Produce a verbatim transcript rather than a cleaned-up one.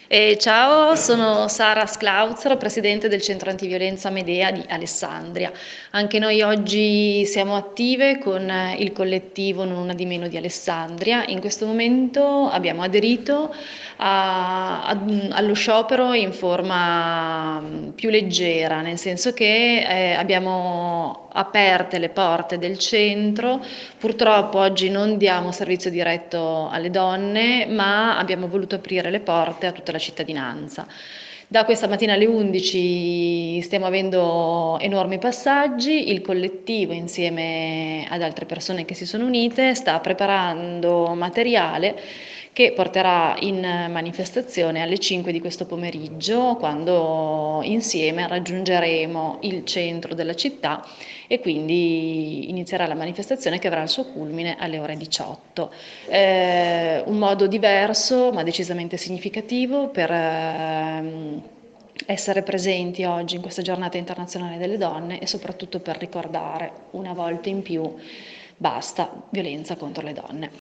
E ciao, sono Sara Sclauzero, presidente del Centro Antiviolenza Medea di Alessandria. Anche noi oggi siamo attive con il collettivo Non Una di Meno di Alessandria. In questo momento abbiamo aderito a- ad- allo sciopero in forma mm, più leggera, nel senso che eh, abbiamo aperte le porte del centro. Purtroppo oggi non diamo servizio diretto alle donne, ma abbiamo voluto aprire le porte a tutta la cittadinanza. Da questa mattina alle undici stiamo avendo enormi passaggi, il collettivo insieme ad altre persone che si sono unite sta preparando materiale che porterà in manifestazione alle cinque di questo pomeriggio, quando insieme raggiungeremo il centro della città e quindi inizierà la manifestazione che avrà il suo culmine alle ore diciotto. Eh, un modo diverso ma decisamente significativo per ehm, essere presenti oggi in questa giornata internazionale delle donne e soprattutto per ricordare una volta in più basta violenza contro le donne.